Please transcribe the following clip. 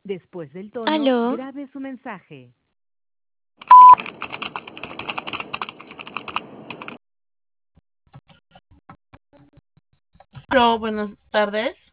Después del tono, Aló, grabe su mensaje. Hola, buenas tardes.